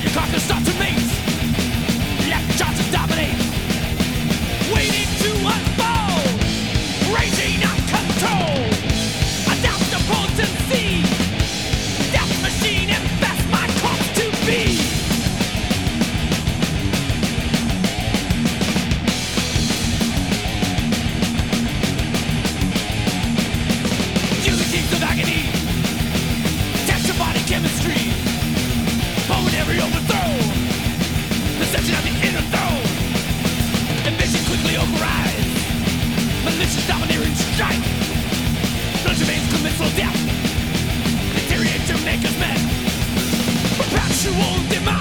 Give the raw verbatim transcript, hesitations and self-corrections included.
Carcass start to mate. Left charges dominate. Waiting to unfold. Raging out control. Adopt the potency. Death machine infest my corpse to be. Unities of agony. Test your body chemistry. Every overthrow, the section of the inner throne. Ambition quickly overrides. Malicious domineering strike. Blood your veins commit slow death. Deteriorate your maker's men. Perpetual demise.